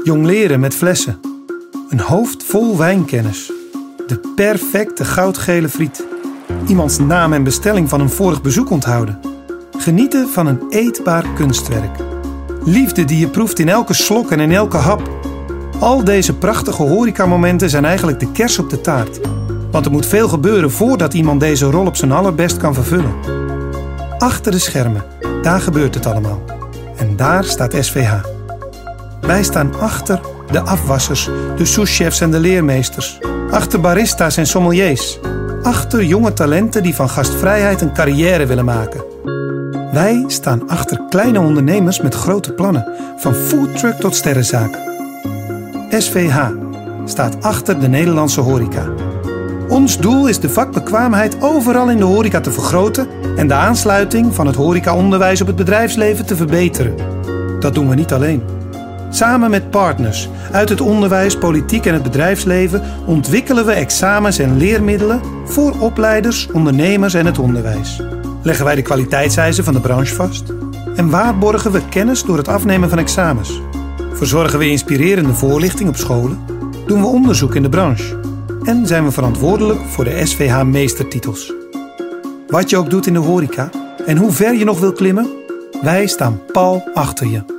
Jongleren met flessen. Een hoofd vol wijnkennis. De perfecte goudgele friet. Iemands naam en bestelling van een vorig bezoek onthouden. Genieten van een eetbaar kunstwerk. Liefde die je proeft in elke slok en in elke hap. Al deze prachtige horecamomenten zijn eigenlijk de kers op de taart. Want er moet veel gebeuren voordat iemand deze rol op zijn allerbest kan vervullen. Achter de schermen, daar gebeurt het allemaal. En daar staat SVH. Wij staan achter de afwassers, de souschefs en de leermeesters. Achter barista's en sommeliers. Achter jonge talenten die van gastvrijheid een carrière willen maken. Wij staan achter kleine ondernemers met grote plannen, van foodtruck tot sterrenzaak. SVH staat achter de Nederlandse horeca. Ons doel is de vakbekwaamheid overal in de horeca te vergroten en de aansluiting van het horecaonderwijs op het bedrijfsleven te verbeteren. Dat doen we niet alleen. Samen met partners uit het onderwijs, politiek en het bedrijfsleven ontwikkelen we examens en leermiddelen voor opleiders, ondernemers en het onderwijs. Leggen wij de kwaliteitseisen van de branche vast en waarborgen we kennis door het afnemen van examens. Verzorgen we inspirerende voorlichting op scholen, doen we onderzoek in de branche en zijn we verantwoordelijk voor de SVH-meestertitels. Wat je ook doet in de horeca en hoe ver je nog wil klimmen, wij staan pal achter je.